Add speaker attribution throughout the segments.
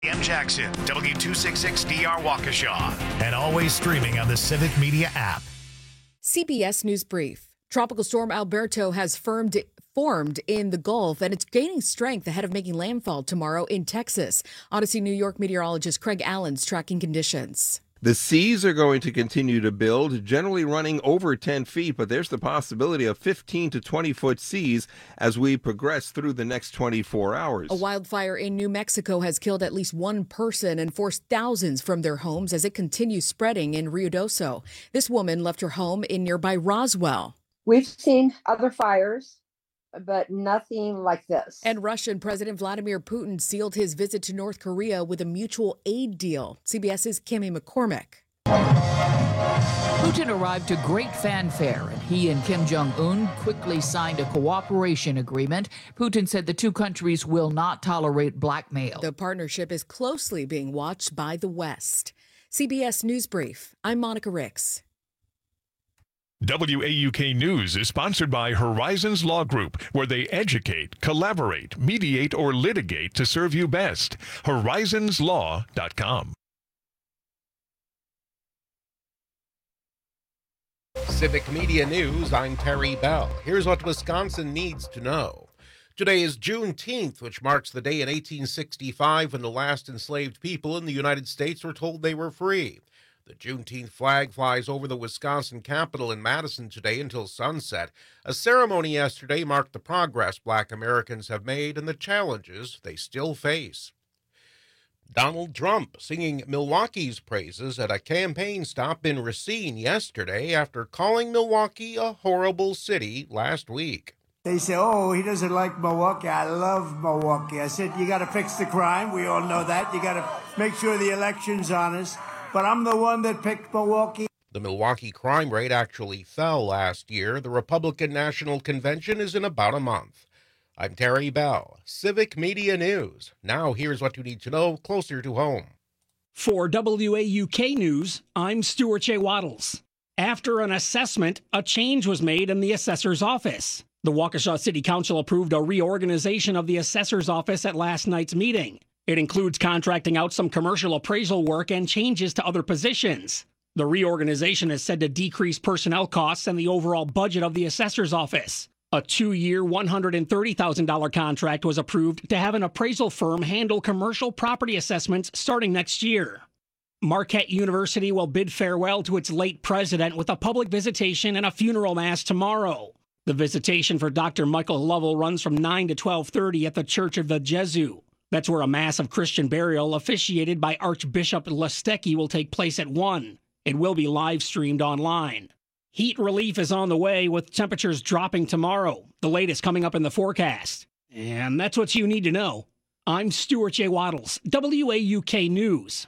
Speaker 1: M. Jackson, W266DR Waukesha, and always streaming on the Civic Media app.
Speaker 2: CBS News Brief. Tropical storm Alberto has formed in the Gulf, and it's gaining strength ahead of making landfall tomorrow in Texas. Odyssey New York meteorologist Craig Allen's tracking conditions.
Speaker 3: The seas are going to continue to build, generally running over 10 feet, but there's the possibility of 15 to 20-foot seas as we progress through the next 24 hours.
Speaker 2: A wildfire in New Mexico has killed at least one person and forced thousands from their homes as it continues spreading in Ruidoso. This woman left her home in nearby Roswell.
Speaker 4: We've seen other fires, but nothing like this.
Speaker 2: And Russian President Vladimir Putin sealed his visit to North Korea with a mutual aid deal. CBS's Kimmy McCormick.
Speaker 5: Putin arrived to great fanfare, and he and Kim Jong-un quickly signed a cooperation agreement. Putin said the two countries will not tolerate blackmail.
Speaker 2: The partnership is closely being watched by the West. CBS News Brief. I'm Monica Ricks.
Speaker 6: WAUK News is sponsored by Horizons Law Group, where they educate, collaborate, mediate, or litigate to serve you best. Horizonslaw.com.
Speaker 7: Civic Media News, I'm Terry Bell. Here's what Wisconsin needs to know. Today is Juneteenth, which marks the day in 1865 when the last enslaved people in the United States were told they were free. The Juneteenth flag flies over the Wisconsin Capitol in Madison today until sunset. A ceremony yesterday marked the progress Black Americans have made and the challenges they still face. Donald Trump singing Milwaukee's praises at a campaign stop in Racine yesterday after calling Milwaukee a horrible city last week.
Speaker 8: They say, oh, he doesn't like Milwaukee. I love Milwaukee. I said, you got to fix the crime. We all know that. You got to make sure the election's honest. But I'm the one that picked Milwaukee.
Speaker 7: The Milwaukee crime rate actually fell last year. The Republican National Convention is in about a month. I'm Terry Bell, Civic Media News. Now here's what you need to know closer to home.
Speaker 9: For WAUK News, I'm Stuart J. Waddles. After an assessment, a change was made in the assessor's office. The Waukesha City Council approved a reorganization of the assessor's office at last night's meeting. It includes contracting out some commercial appraisal work and changes to other positions. The reorganization is said to decrease personnel costs and the overall budget of the assessor's office. A 2-year, $130,000 contract was approved to have an appraisal firm handle commercial property assessments starting next year. Marquette University will bid farewell to its late president with a public visitation and a funeral mass tomorrow. The visitation for Dr. Michael Lovell runs from 9 to 12:30 at the Church of the Jesu. That's where a mass of Christian burial officiated by Archbishop Lestecki will take place at 1. It will be live streamed online. Heat relief is on the way with temperatures dropping tomorrow. The latest coming up in the forecast. And that's what you need to know. I'm Stuart J. Waddles, WAUK News.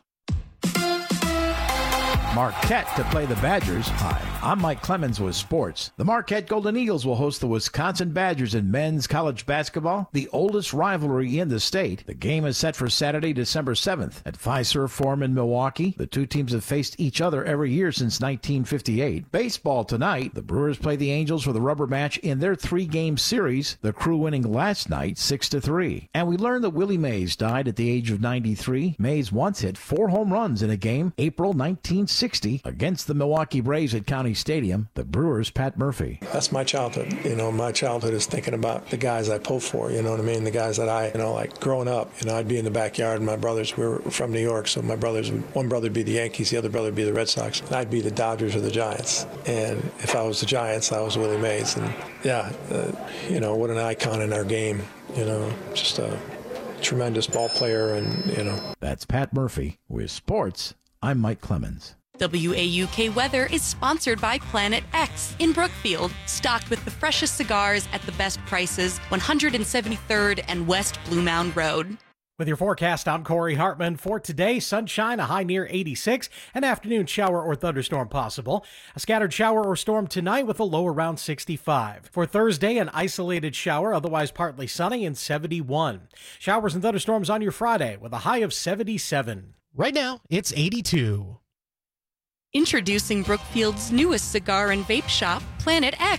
Speaker 10: Marquette to play the Badgers. Hi, I'm Mike Clemens with sports. The Marquette Golden Eagles will host the Wisconsin Badgers in men's college basketball, the oldest rivalry in the state. The game is set for Saturday, December 7th at Fiserv Forum in Milwaukee. The two teams have faced each other every year since 1958. Baseball tonight. The Brewers play the Angels for the rubber match in their 3-game series. The Crew winning last night 6-3. And we learned that Willie Mays died at the age of 93. Mays once hit 4 home runs in a game, April 1960. Against the Milwaukee Braves at County Stadium. The Brewers' Pat Murphy.
Speaker 11: That's my childhood. My childhood is thinking about the guys I pulled for, the guys that I, like growing up, I'd be in the backyard and my brothers, we were from New York, so my brothers, one brother would be the Yankees, the other brother would be the Red Sox, and I'd be the Dodgers or the Giants. And if I was the Giants, I was Willie Mays. And what an icon in our game, just a tremendous ball player and.
Speaker 10: That's Pat Murphy with sports. I'm Mike Clemens.
Speaker 12: WAUK Weather is sponsored by Planet X in Brookfield, stocked with the freshest cigars at the best prices, 173rd and West Blue Mound Road.
Speaker 13: With your forecast, I'm Corey Hartman. For today, sunshine, a high near 86, an afternoon shower or thunderstorm possible. A scattered shower or storm tonight with a low around 65. For Thursday, an isolated shower, otherwise partly sunny, and 71. Showers and thunderstorms on your Friday with a high of 77.
Speaker 14: Right now, it's 82.
Speaker 12: Introducing Brookfield's newest cigar and vape shop, Planet X.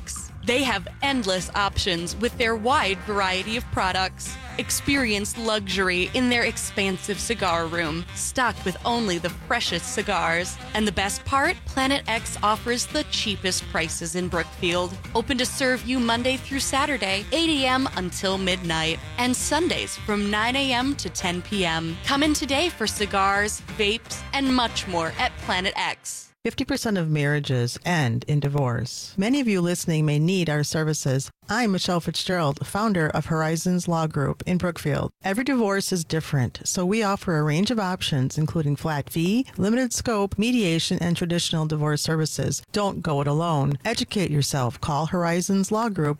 Speaker 12: They have endless options with their wide variety of products. Experience luxury in their expansive cigar room, stocked with only the freshest cigars. And the best part? Planet X offers the cheapest prices in Brookfield. Open to serve you Monday through Saturday, 8 a.m. until midnight, and Sundays from 9 a.m. to 10 p.m. Come in today for cigars, vapes, and much more at Planet X.
Speaker 15: 50% of marriages end in divorce. Many of you listening may need our services. I'm Michelle Fitzgerald, founder of Horizons Law Group in Brookfield. Every divorce is different, so we offer a range of options, including flat fee, limited scope, mediation, and traditional divorce services. Don't go it alone. Educate yourself. Call Horizons Law Group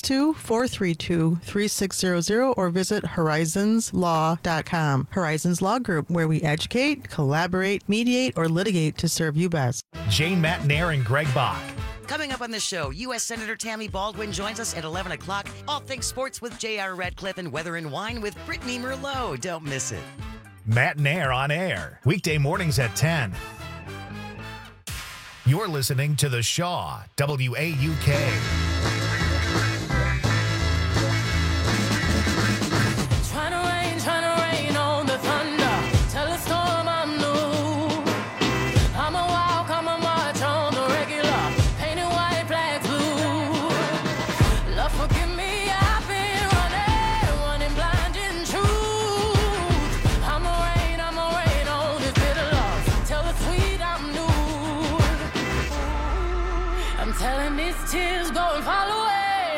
Speaker 15: 262-432-3600 or visit horizonslaw.com. Horizons Law Group, where we educate, collaborate, mediate, or litigate to serve you best.
Speaker 1: Jane Matnair and Greg Bach.
Speaker 16: Coming up on the show, U.S. Senator Tammy Baldwin joins us at 11 o'clock. All things sports with J.R. Radcliffe and Weather and Wine with Brittany Merlot. Don't miss it.
Speaker 1: Matnair on air, weekday mornings at 10. You're listening to The Shaw, WAUK.
Speaker 17: Tears go and fall away,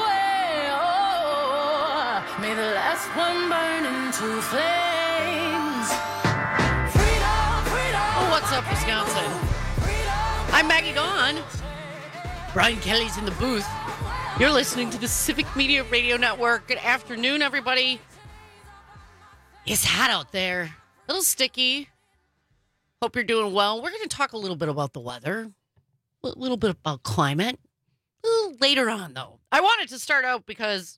Speaker 17: oh, may the last one burn into flames. Freedom, freedom.
Speaker 18: What's up, Wisconsin? I'm Maggie Dawn. Brian Kelly's in the booth. You're listening to the Civic Media Radio Network. Good afternoon, everybody. It's hot out there, a little sticky. Hope you're doing well. We're going to talk a little bit about the weather, a little bit about climate. A little later on, though. I wanted to start out because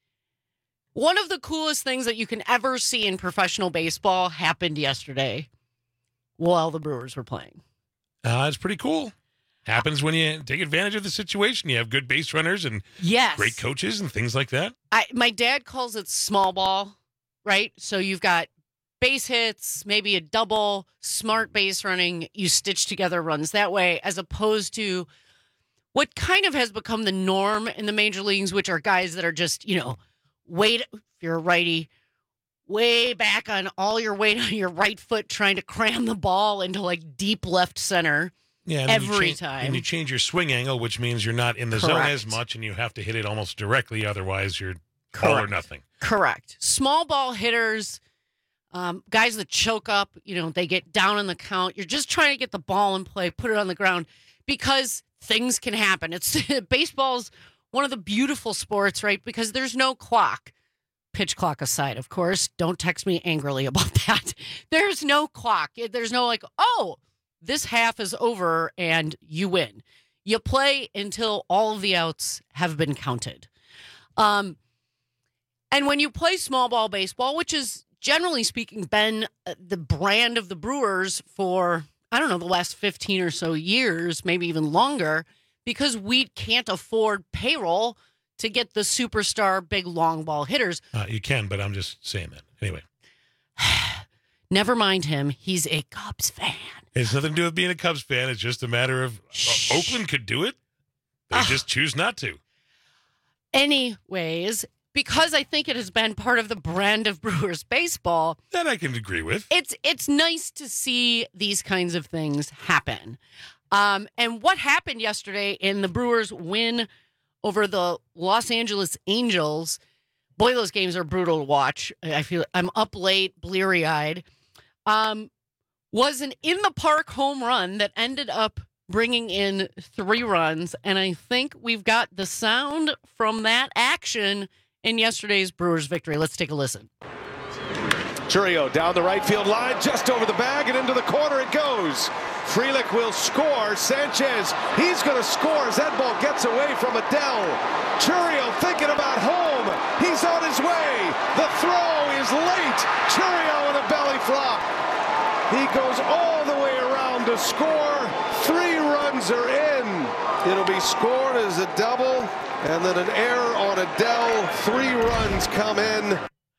Speaker 18: one of the coolest things that you can ever see in professional baseball happened yesterday while the Brewers were playing.
Speaker 19: It's pretty cool. Happens when you take advantage of the situation. You have good base runners and great coaches and things like that.
Speaker 18: My dad calls it small ball, right? So you've got base hits, maybe a double, smart base running. You stitch together runs that way, as opposed to what kind of has become the norm in the major leagues, which are guys that are just, if you're a righty, way back on all your weight on your right foot, trying to cram the ball into like deep left center every time.
Speaker 19: And you change your swing angle, which means you're not in the zone as much and you have to hit it almost directly. Otherwise, you're all or nothing.
Speaker 18: Correct. Small ball hitters, guys that choke up, they get down in the count. You're just trying to get the ball in play, put it on the ground, because things can happen. Baseball's one of the beautiful sports, right? Because there's no clock. Pitch clock aside, of course. Don't text me angrily about that. There's no clock. There's no this half is over and you win. You play until all of the outs have been counted. And when you play small ball baseball, which is generally speaking been the brand of the Brewers for, the last 15 or so years, maybe even longer, because we can't afford payroll to get the superstar big long ball hitters.
Speaker 19: You can, but I'm just saying that. Anyway.
Speaker 18: Never mind him. He's a Cubs fan.
Speaker 19: It has nothing to do with being a Cubs fan. It's just a matter of Oakland could do it. They just choose not to.
Speaker 18: Anyways, because I think it has been part of the brand of Brewers baseball.
Speaker 19: That I can agree with.
Speaker 18: It's nice to see these kinds of things happen. And what happened yesterday in the Brewers win over the Los Angeles Angels, boy, those games are brutal to watch. I feel I'm up late, bleary-eyed, was an in-the-park home run that ended up bringing in 3 runs. And I think we've got the sound from that action in yesterday's Brewers victory. Let's take a listen.
Speaker 20: Chourio down the right field line, just over the bag and into the corner it goes. Frelick will score. Sanchez, he's going to score as that ball gets away from Adell. Chourio thinking about home. He's on his way. The throw is late. Chourio in a belly flop. He goes all the way around to score. 3 runs are in. It'll be scored as a double, and then an error on Adell. 3 runs come in.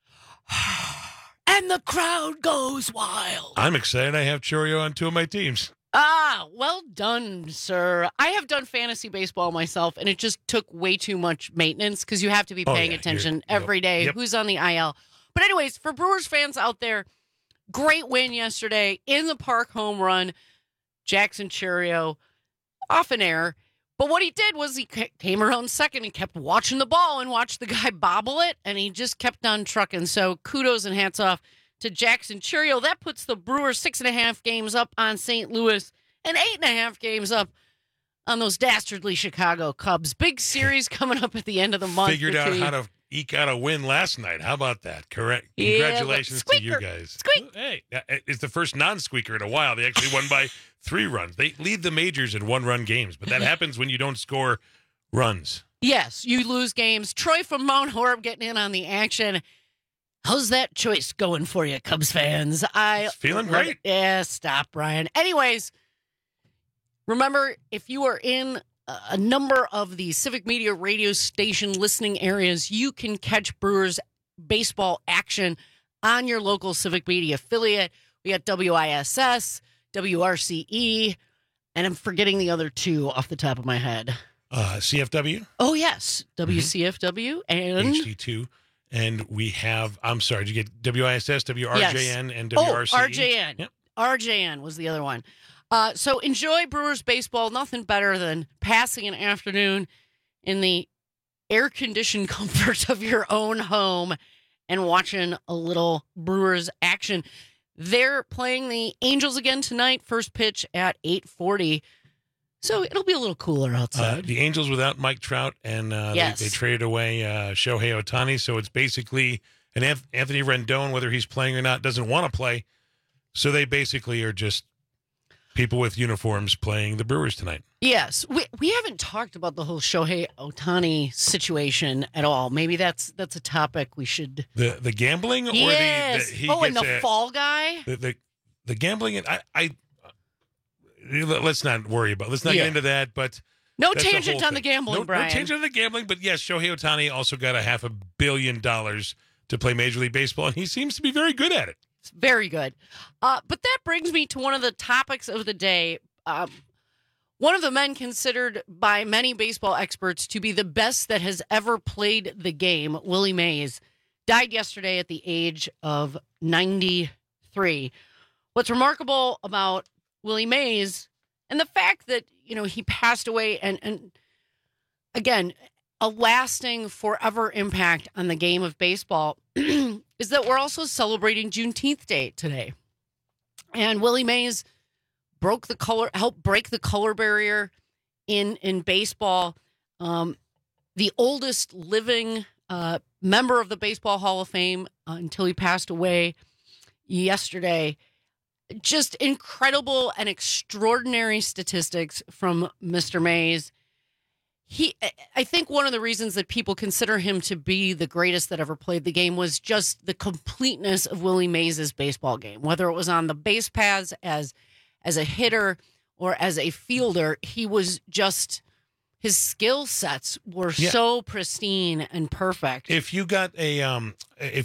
Speaker 18: And the crowd goes wild.
Speaker 19: I'm excited. I have Chourio on 2 of my teams.
Speaker 18: Ah, well done, sir. I have done fantasy baseball myself, and it just took way too much maintenance because you have to be paying attention every day.
Speaker 19: Yep.
Speaker 18: Who's on the IL? But anyways, for Brewers fans out there, great win yesterday in the park home run. Jackson Chourio off an error. But what he did was he came around second and kept watching the ball and watched the guy bobble it, and he just kept on trucking. So kudos and hats off to Jackson Chourio. That puts the Brewers 6.5 games up on St. Louis and 8.5 games up on those dastardly Chicago Cubs. Big series coming up at the end of the month.
Speaker 19: Figured out how to eke out a win last night. How about that? Correct. Congratulations to you guys.
Speaker 18: Squeak.
Speaker 19: Hey, it's the first non-squeaker in a while. They actually won by 3 runs. They lead the majors in 1-run games, but that happens when you don't score runs.
Speaker 18: Yes, you lose games. Troy from Mount Horeb getting in on the action. How's that choice going for you, Cubs fans?
Speaker 19: It's feeling great.
Speaker 18: Yeah, stop, Brian. Anyways, remember, if you are in a number of the Civic Media radio station listening areas, you can catch Brewers baseball action on your local Civic Media affiliate. We got WISS, WRCE, and I'm forgetting the other 2 off the top of my head.
Speaker 19: CFW?
Speaker 18: Oh, yes. WCFW and
Speaker 19: HD2. And we have, I'm sorry, did you get WISS, WRJN, and WRCE?
Speaker 18: Oh, RJN. Yep. RJN was the other one. So enjoy Brewers baseball. Nothing better than passing an afternoon in the air-conditioned comfort of your own home and watching a little Brewers action. They're playing the Angels again tonight, first pitch at 8:40. So it'll be a little cooler outside.
Speaker 19: The Angels without Mike Trout, and they traded away Shohei Ohtani. So it's basically an Anthony Rendon, whether he's playing or not, doesn't want to play. So they basically are just people with uniforms playing the Brewers tonight.
Speaker 18: Yes. We haven't talked about the whole Shohei Ohtani situation at all. Maybe that's a topic we should...
Speaker 19: The gambling?
Speaker 18: Yes.
Speaker 19: Or
Speaker 18: and the fall guy?
Speaker 19: The gambling, and I let's not worry about. Let's not get into that. But
Speaker 18: no tangent on the gambling, Brian.
Speaker 19: No tangent on the gambling. But yes, Shohei Ohtani also got $500 million to play Major League Baseball, and he seems to be very good at it.
Speaker 18: It's very good. But that brings me to one of the topics of the day. One of the men considered by many baseball experts to be the best that has ever played the game, Willie Mays, died yesterday at the age of 93. What's remarkable about Willie Mays and the fact that, he passed away and again, a lasting forever impact on the game of baseball is that we're also celebrating Juneteenth Day today. And Willie Mays helped break the color barrier in baseball. The oldest living member of the Baseball Hall of Fame until he passed away yesterday. Just incredible and extraordinary statistics from Mr. Mays. I think one of the reasons that people consider him to be the greatest that ever played the game was just the completeness of Willie Mays' baseball game. Whether it was on the base paths as a hitter or as a fielder, he was just, his skill sets were so pristine and perfect.
Speaker 19: If you got a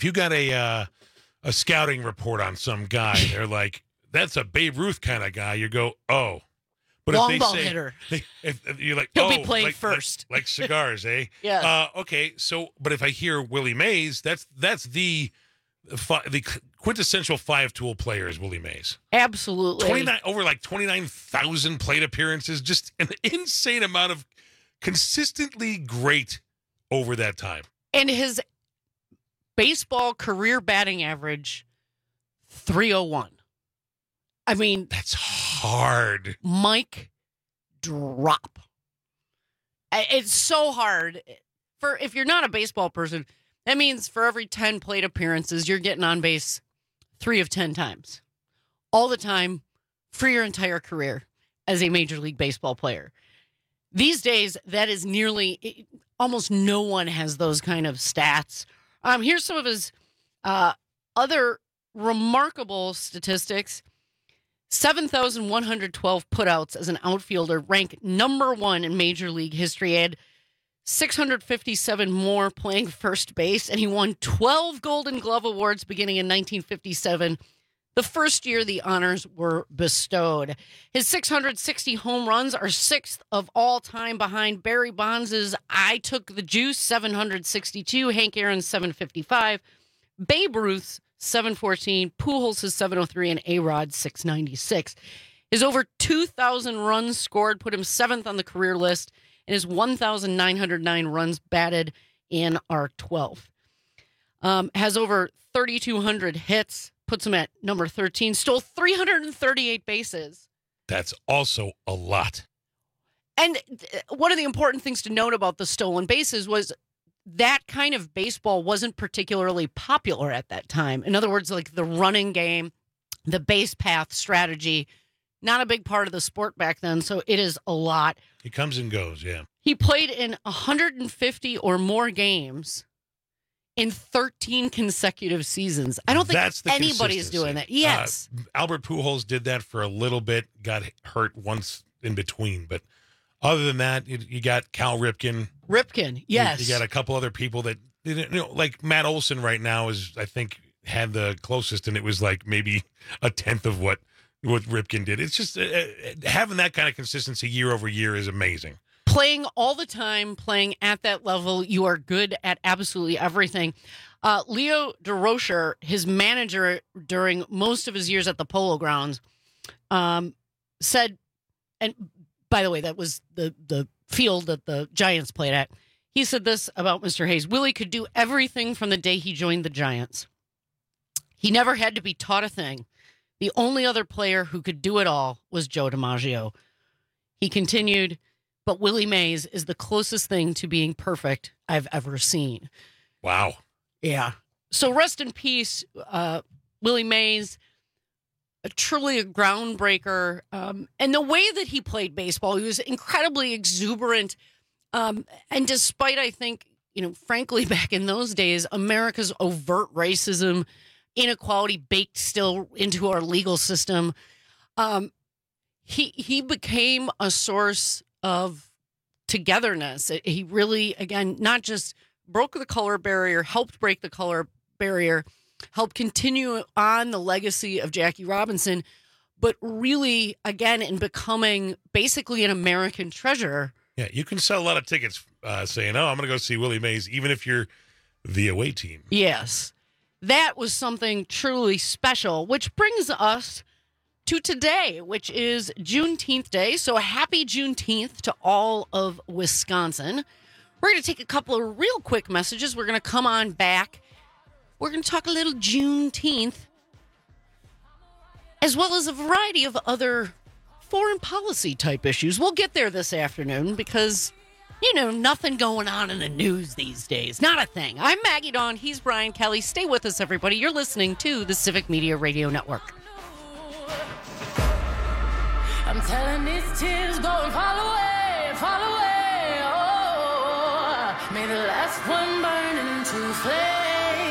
Speaker 19: scouting report on some guy, they're like, that's a Babe Ruth kind of guy. You go, oh. But
Speaker 18: long
Speaker 19: if they
Speaker 18: ball
Speaker 19: say,
Speaker 18: hitter.
Speaker 19: If you're like,
Speaker 18: he'll be playing
Speaker 19: like,
Speaker 18: first.
Speaker 19: like cigars, eh?
Speaker 18: Yeah.
Speaker 19: Okay. So, but if I hear Willie Mays, that's the quintessential 5-tool player is Willie Mays.
Speaker 18: Absolutely.
Speaker 19: Over 29,000 plate appearances, just an insane amount of consistently great over that time.
Speaker 18: And his baseball career batting average, 301. I mean,
Speaker 19: that's hard.
Speaker 18: Mic drop. It's so hard. If you're not a baseball person, that means for every 10 plate appearances, you're getting on base 3 of 10 times. All the time for your entire career as a Major League Baseball player. These days, that is almost no one has those kind of stats. Here's some of his other remarkable statistics. 7,112 putouts as an outfielder, ranked number 1 in Major League history. He had 657 more playing first base, and he won 12 Golden Glove Awards beginning in 1957, the first year the honors were bestowed. His 660 home runs are 6th of all time behind Barry Bonds' I Took the Juice, 762, Hank Aaron's 755, Babe Ruth's 714, Pujols' 703, and A-Rod's 696. His over 2,000 runs scored put him 7th on the career list, and his 1,909 runs batted in are 12th. Has over 3,200 hits, puts him at number 13, stole 338 bases.
Speaker 19: That's also a lot.
Speaker 18: And one of the important things to note about the stolen bases was that kind of baseball wasn't particularly popular at that time. In other words, like the running game, the base path strategy, not a big part of the sport back then, so it is a lot.
Speaker 19: He comes and goes, yeah.
Speaker 18: He played in 150 or more games in 13 consecutive seasons. I don't think anybody's doing that. Yes.
Speaker 19: Albert Pujols did that for a little bit, got hurt once in between, but other than that, you got Cal Ripken.
Speaker 18: Ripken, yes.
Speaker 19: You got a couple other people that, like Matt Olson right now is, I think, had the closest, and it was like maybe a tenth of what Ripken did. It's just having that kind of consistency year over year is amazing.
Speaker 18: Playing all the time, playing at that level, you are good at absolutely everything. Leo DeRocher, his manager during most of his years at the Polo Grounds, said, and by the way, that was the field that the Giants played at. He said this about Mr. Hayes: Willie could do everything from the day he joined the Giants. He never had to be taught a thing. The only other player who could do it all was Joe DiMaggio. He continued, but Willie Mays is the closest thing to being perfect I've ever seen.
Speaker 19: Wow.
Speaker 18: Yeah. So rest in peace, Willie Mays. Truly a groundbreaker. And the way that he played baseball, he was incredibly exuberant. And despite, I think, frankly, back in those days, America's overt racism, inequality baked still into our legal system, he became a source of togetherness. He really, again, not just broke the color barrier, helped break the color barrier, helped continue on the legacy of Jackie Robinson, but really, again, in becoming basically an American treasure.
Speaker 19: Yeah, you can sell a lot of tickets saying, I'm going to go see Willie Mays, even if you're the away team.
Speaker 18: Yes, that was something truly special, which brings us to today, which is Juneteenth Day. So happy Juneteenth to all of Wisconsin. We're going to take a couple of real quick messages. We're going to come on back. We're going to talk a little Juneteenth, as well as a variety of other foreign policy type issues. We'll get there this afternoon because, nothing going on in the news these days. Not a thing. I'm Maggie Dawn. He's Brian Kelly. Stay with us, everybody. You're listening to the Civic Media Radio Network.
Speaker 17: I'm telling these tears go and fall away, fall away. Oh, may the last one burn into flames.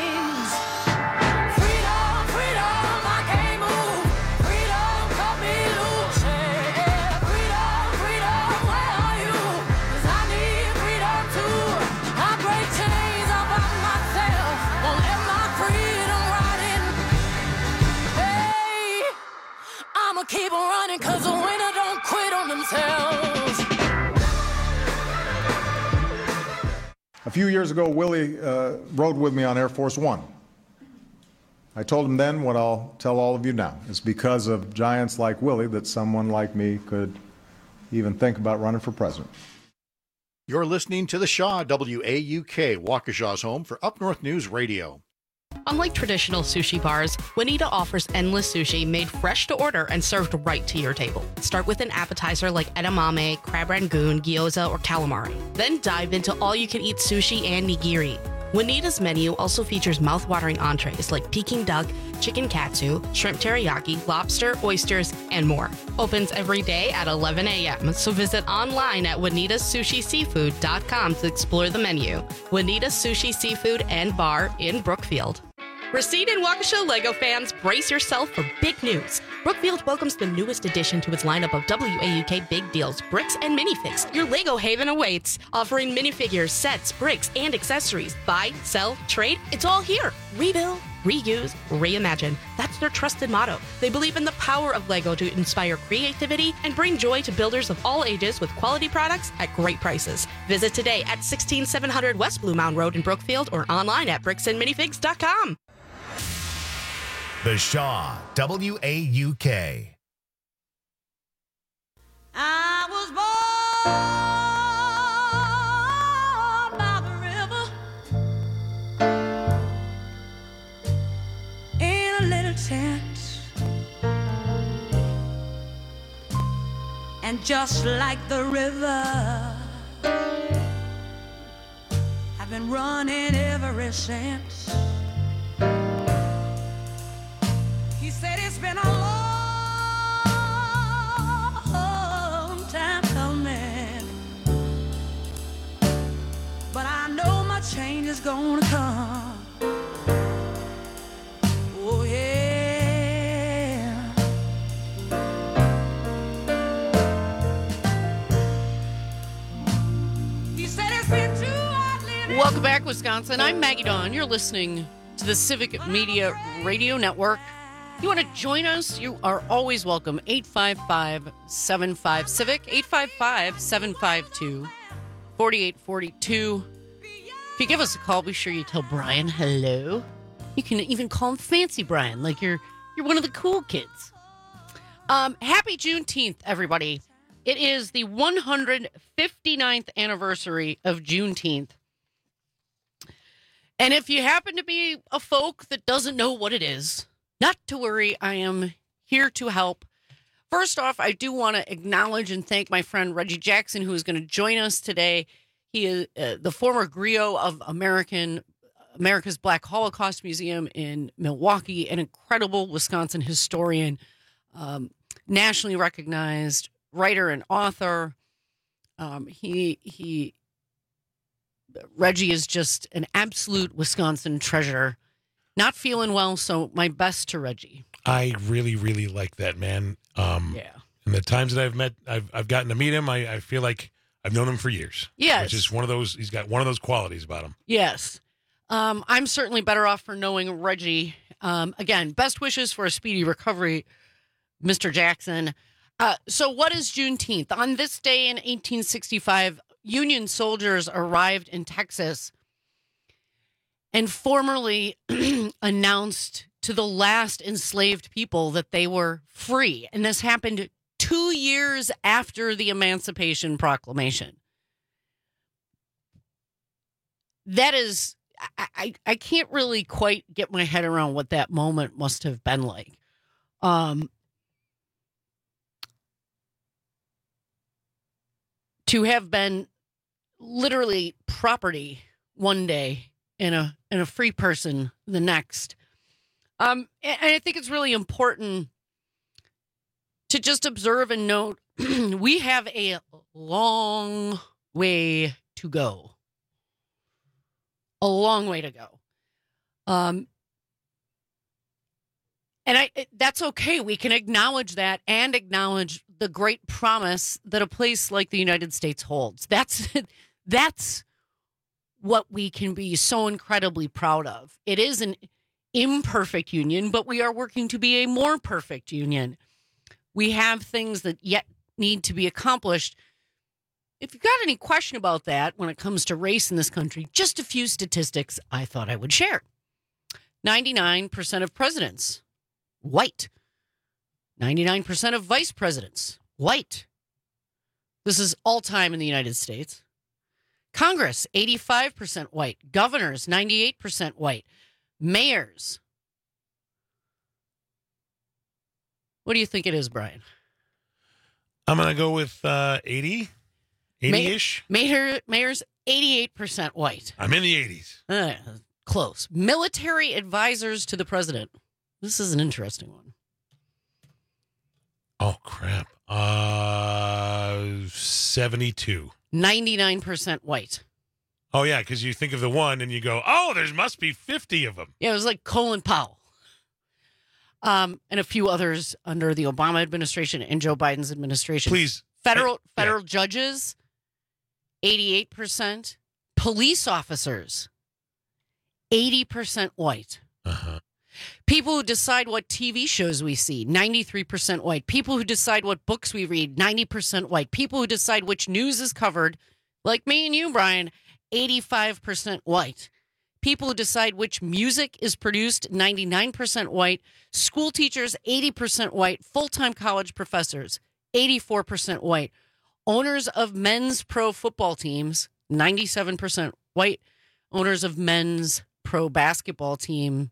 Speaker 17: Keep on running, cause the winner don't quit on themselves.
Speaker 21: A few years ago, Willie rode with me on Air Force One. I told him then what I'll tell all of you now. It's because of giants like Willie that someone like me could even think about running for president.
Speaker 22: You're listening to the Shaw, WAUK, Waukesha's home for Up North News Radio.
Speaker 23: Unlike traditional sushi bars, Juanita offers endless sushi made fresh to order and served right to your table. Start with an appetizer like edamame, crab rangoon, gyoza, or calamari. Then dive into all-you-can-eat sushi and nigiri. Juanita's menu also features mouth-watering entrees like Peking duck, chicken katsu, shrimp teriyaki, lobster, oysters, and more. Opens every day at 11 a.m., so visit online at JuanitaSushiSeafood.com to explore the menu. Juanita's Sushi Seafood and Bar in Brookfield. Racine and Waukesha LEGO fans, brace yourself for big news. Brookfield welcomes the newest addition to its lineup of WAUK Big Deals, bricks and minifigs. Your LEGO haven awaits, offering minifigures, sets, bricks, and accessories. Buy, sell, trade, it's all here. Rebuild, reuse, reimagine. That's their trusted motto. They believe in the power of LEGO to inspire creativity and bring joy to builders of all ages with quality products at great prices. Visit today at 16700 West Blue Mound Road in Brookfield or online at bricksandminifigs.com.
Speaker 1: The Shaw, WAUK.
Speaker 17: I was born by the river in a little tent, and just like the river, I've been running ever since. He said it's been a long time coming, but I know my change is gonna come. Oh yeah. He said it's been too hot living.
Speaker 18: Welcome back, Wisconsin. I'm Maggie Dawn. You're listening to the Civic Media Radio Network. You want to join us? You are always welcome. 855-75-CIVIC, 855-752-4842. If you give us a call, be sure you tell Brian hello. You can even call him Fancy Brian, like you're one of the cool kids. Happy Juneteenth, everybody. It is the 159th anniversary of Juneteenth. And if you happen to be a folk that doesn't know what it is, not to worry, I am here to help. First off, I do want to acknowledge and thank my friend Reggie Jackson, who is going to join us today. He is the former griot of America's Black Holocaust Museum in Milwaukee, an incredible Wisconsin historian, nationally recognized writer and author. Reggie is just an absolute Wisconsin treasure. Not feeling well, so my best to Reggie.
Speaker 19: I really, really like that man.
Speaker 18: Yeah.
Speaker 19: And the times that I've gotten to meet him, I feel like I've known him for years.
Speaker 18: Yes.
Speaker 19: Which is one of those. He's got one of those qualities about him.
Speaker 18: Yes. I'm certainly better off for knowing Reggie. Again, best wishes for a speedy recovery, Mr. Jackson. So what is Juneteenth? On this day in 1865, Union soldiers arrived in Texas and formally announced to the last enslaved people that they were free. And this happened 2 years after the Emancipation Proclamation. That is, I can't really quite get my head around what that moment must have been like. To have been literally property one day and a free person the next. And I think it's really important to just observe and note we have a long way to go. A long way to go. And that's okay. We can acknowledge that and acknowledge the great promise that a place like the United States holds. That's what we can be so incredibly proud of. It is an imperfect union, but we are working to be a more perfect union. We have things that yet need to be accomplished. If you've got any question about that when it comes to race in this country, just a few statistics I thought I would share. 99% of presidents, white. 99% of vice presidents, white. This is all time in the United States. Congress, 85% white. Governors, 98% white. Mayors. What do you think it is, Brian?
Speaker 19: I'm going to go with 80. 80-ish.
Speaker 18: Mayor's 88% white.
Speaker 19: I'm in the 80s.
Speaker 18: Close. Military advisors to the president. This is an interesting one.
Speaker 19: Oh, crap. 72.
Speaker 18: 99% white.
Speaker 19: Oh, yeah, because you think of the one and you go, oh, there must be 50 of them.
Speaker 18: Yeah, it was like Colin Powell. And a few others under the Obama administration and Joe Biden's administration.
Speaker 19: Please.
Speaker 18: Federal judges, 88%. Police officers, 80% white.
Speaker 19: Uh-huh.
Speaker 18: People who decide what TV shows we see, 93% white. People who decide what books we read, 90% white. People who decide which news is covered, like me and you, Brian, 85% white. People who decide which music is produced, 99% white. School teachers, 80% white. Full-time college professors, 84% white. Owners of men's pro football teams, 97% white. Owners of men's pro basketball teams,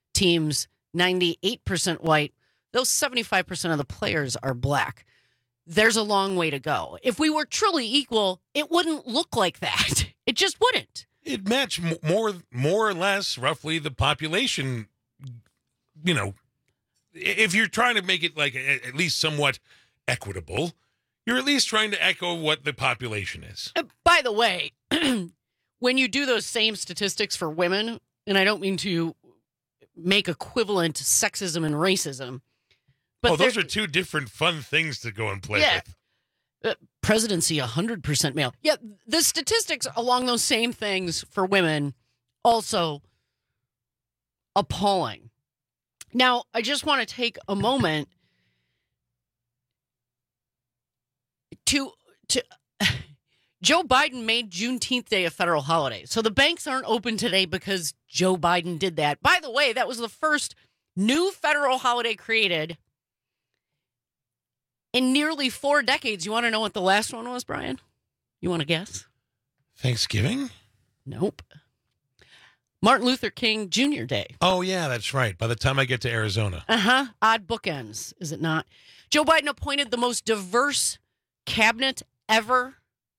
Speaker 18: 98% white. Those 75% of the players are black. There's a long way to go. If we were truly equal, it wouldn't look like that. It just wouldn't.
Speaker 19: It'd match more or less roughly the population, you know, if you're trying to make it like at least somewhat equitable, you're at least trying to echo what the population is.
Speaker 18: By the way, when you do those same statistics for women, and I don't mean to make equivalent sexism and racism, but
Speaker 19: those are two different fun things to go and play with.
Speaker 18: Presidency, 100% male. Yeah, the statistics along those same things for women also appalling. Now, I just want to take a moment to Joe Biden made Juneteenth Day a federal holiday. So the banks aren't open today because Joe Biden did that. By the way, that was the first new federal holiday created in nearly 4 decades. You want to know what the last one was, Brian? You want to guess?
Speaker 19: Thanksgiving?
Speaker 18: Nope. Martin Luther King Jr. Day.
Speaker 19: Oh, yeah, that's right. By the time I get to Arizona.
Speaker 18: Uh-huh. Odd bookends, is it not? Joe Biden appointed the most diverse cabinet ever.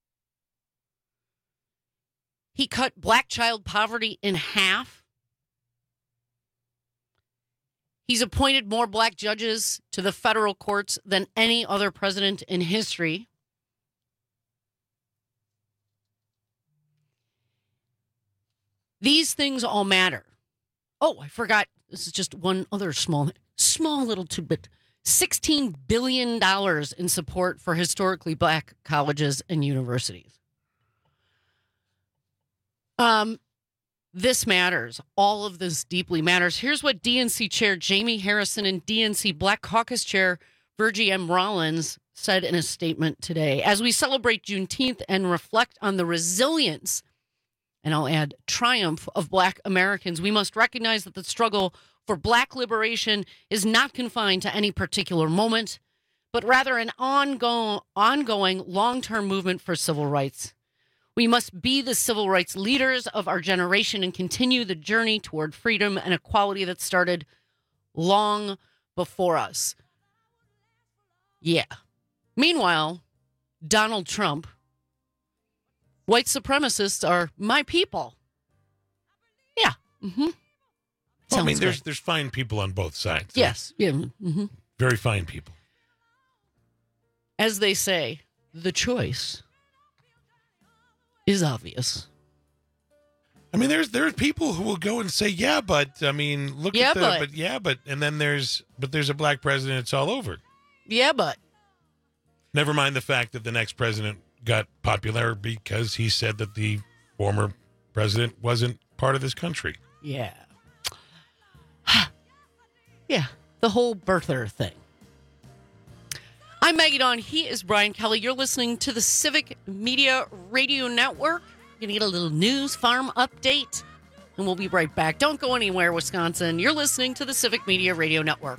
Speaker 18: He cut black child poverty in half. He's appointed more black judges to the federal courts than any other president in history. These things all matter. Oh, I forgot. This is just one other small little tidbit. $16 billion in support for historically black colleges and universities. This matters. All of this deeply matters. Here's what DNC Chair Jamie Harrison and DNC Black Caucus Chair Virgie M. Rollins said in a statement today. As we celebrate Juneteenth and reflect on the resilience, and I'll add triumph, of black Americans, we must recognize that the struggle for black liberation is not confined to any particular moment, but rather an ongoing long-term movement for civil rights. We must be the civil rights leaders of our generation and continue the journey toward freedom and equality that started long before us. Yeah. Meanwhile, Donald Trump, white supremacists are my people. Yeah. Mm-hmm.
Speaker 19: Well, I mean, there's fine people on both sides.
Speaker 18: Yes. Yeah. Mm-hmm.
Speaker 19: Very fine people.
Speaker 18: As they say, the choice is obvious.
Speaker 19: I mean, there are people who will go and say, "Yeah, but I mean, look at the and then there's a black president. It's all over."
Speaker 18: Yeah, but
Speaker 19: never mind the fact that the next president got popular because he said that the former president wasn't part of this country.
Speaker 18: Yeah. Yeah, the whole birther thing. I'm Maggie Dawn. He is Brian Kelly. You're listening to the Civic Media Radio Network. You're going to get a little news farm update, and we'll be right back. Don't go anywhere, Wisconsin. You're listening to the Civic Media Radio Network.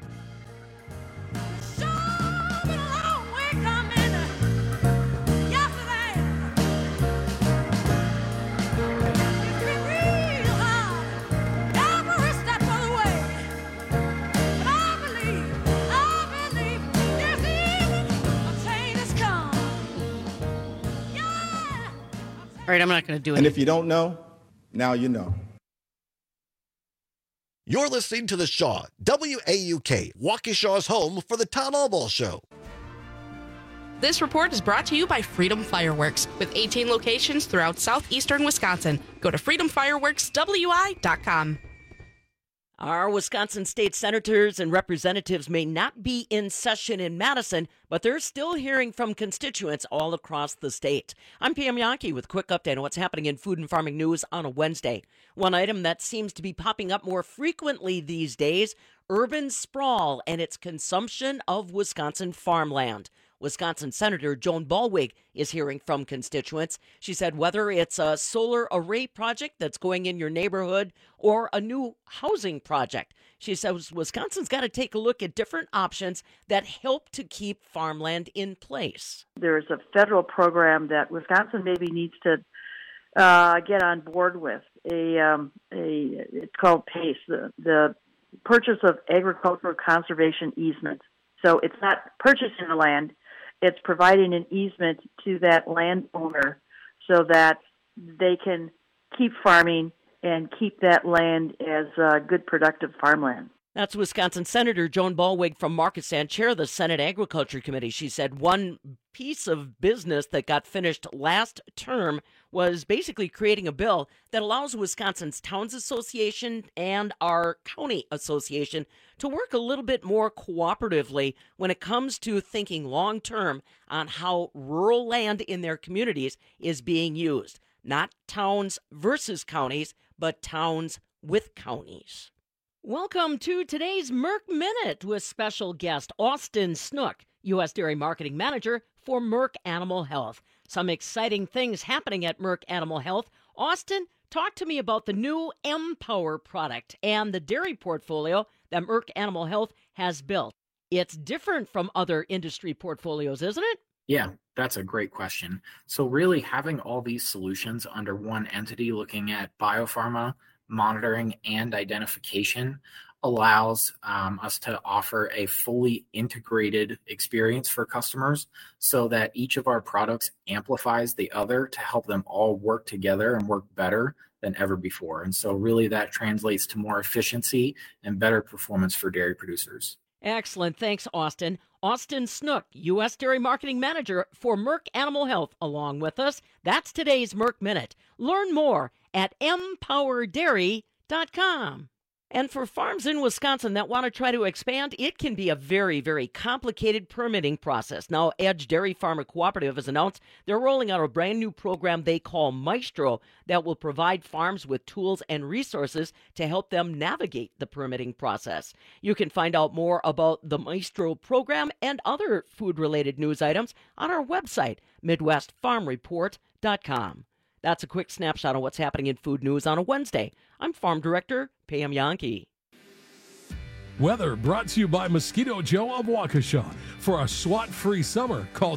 Speaker 18: All right, I'm not going to do it.
Speaker 3: And if you don't know, now you know.
Speaker 4: You're listening to The Shaw, WAUK, Waukesha's home for the Town Hall Ball Show.
Speaker 23: This report is brought to you by Freedom Fireworks, with 18 locations throughout southeastern Wisconsin. Go to freedomfireworkswi.com.
Speaker 2: Our Wisconsin state senators and representatives may not be in session in Madison, but they're still hearing from constituents all across the state. I'm Pam Yankee with a quick update on what's happening in food and farming news on a Wednesday. One item that seems to be popping up more frequently these days, urban sprawl and its consumption of Wisconsin farmland. Wisconsin Senator Joan Ballweg is hearing from constituents. She said whether it's a solar array project that's going in your neighborhood or a new housing project, she says Wisconsin's got to take a look at different options that help to keep farmland in place.
Speaker 5: There's a federal program that Wisconsin maybe needs to get on board with. It's called PACE, the Purchase of Agricultural Conservation Easement. So it's not purchasing the land. It's providing an easement to that landowner so that they can keep farming and keep that land as good, productive farmland.
Speaker 2: That's Wisconsin Senator Joan Ballweg from Markesan, chair of the Senate Agriculture Committee. She said one piece of business that got finished last term was basically creating a bill that allows Wisconsin's Towns Association and our county association to work a little bit more cooperatively when it comes to thinking long-term on how rural land in their communities is being used. Not towns versus counties, but towns with counties. Welcome to today's Merck Minute with special guest Austin Snook, U.S. Dairy Marketing Manager for Merck Animal Health. Some exciting things happening at Merck Animal Health. Austin, talk to me about the new M-Power product and the dairy portfolio that Merck Animal Health has built. It's different from other industry portfolios, isn't it?
Speaker 6: Yeah, that's a great question. So really having all these solutions under one entity looking at biopharma, monitoring, and identification allows us to offer a fully integrated experience for customers so that each of our products amplifies the other to help them all work together and work better than ever before. And so really that translates to more efficiency and better performance for dairy producers.
Speaker 2: Excellent. Thanks, Austin. Austin Snook, U.S. Dairy Marketing Manager for Merck Animal Health, along with us. That's today's Merck Minute. Learn more at empowerdairy.com. And for farms in Wisconsin that want to try to expand, it can be a very, very complicated permitting process. Now, Edge Dairy Farmer Cooperative has announced they're rolling out a brand new program they call Maestro that will provide farms with tools and resources to help them navigate the permitting process. You can find out more about the Maestro program and other food-related news items on our website, MidwestFarmReport.com. That's a quick snapshot of what's happening in food news on a Wednesday. I'm Farm Director Pam Yankee.
Speaker 24: Weather brought to you by Mosquito Joe of Waukesha. For a SWAT-free summer, call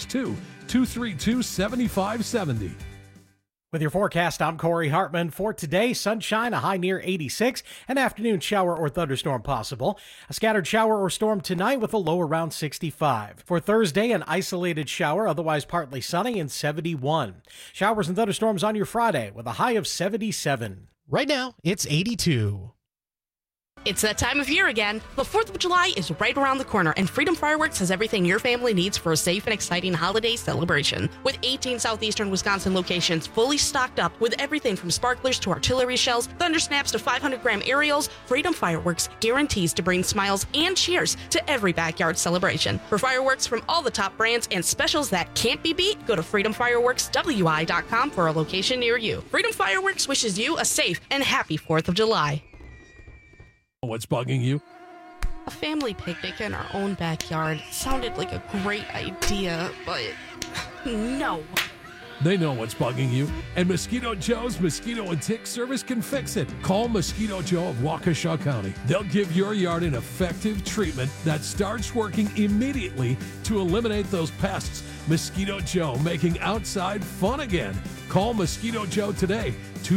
Speaker 24: 262-232-7570.
Speaker 13: With your forecast, I'm Corey Hartman. For today, sunshine, a high near 86, an afternoon shower or thunderstorm possible. A scattered shower or storm tonight with a low around 65. For Thursday, an isolated shower, otherwise partly sunny and 71. Showers and thunderstorms on your Friday with a high of 77.
Speaker 14: Right now, it's 82.
Speaker 23: It's that time of year again. The 4th of July is right around the corner, and Freedom Fireworks has everything your family needs for a safe and exciting holiday celebration. With 18 southeastern Wisconsin locations fully stocked up with everything from sparklers to artillery shells, thunder snaps to 500-gram aerials, Freedom Fireworks guarantees to bring smiles and cheers to every backyard celebration. For fireworks from all the top brands and specials that can't be beat, go to freedomfireworkswi.com for a location near you. Freedom Fireworks wishes you a safe and happy 4th of July.
Speaker 24: What's bugging you?
Speaker 23: A family picnic in our own backyard sounded like a great idea, but no.
Speaker 24: They know what's bugging you, and Mosquito Joe's Mosquito and Tick Service can fix it. Call Mosquito Joe of Waukesha County. They'll give your yard an effective treatment that starts working immediately to eliminate those pests. Mosquito Joe, making outside fun again. Call Mosquito Joe today,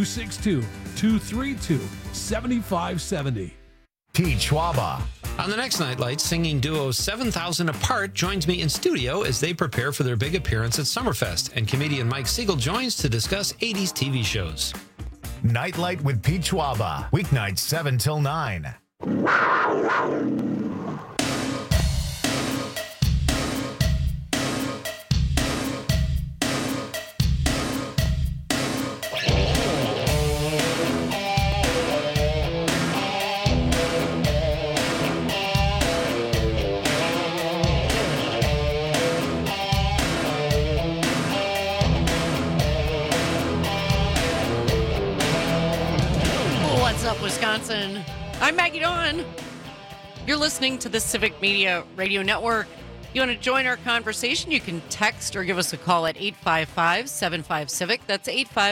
Speaker 24: 262-232-7570.
Speaker 1: Pete Schwaba.
Speaker 25: On the next Nightlight, singing duo 7,000 Apart joins me in studio as they prepare for their big appearance at Summerfest, and comedian Mike Siegel joins to discuss 80s TV shows.
Speaker 1: Nightlight with Pete Schwaba, weeknights 7 till 9.
Speaker 18: Johnson. I'm Maggie Dawn. You're listening to the Civic Media Radio Network. You want to join our conversation? You can text or give us a call at 855-75-CIVIC. That's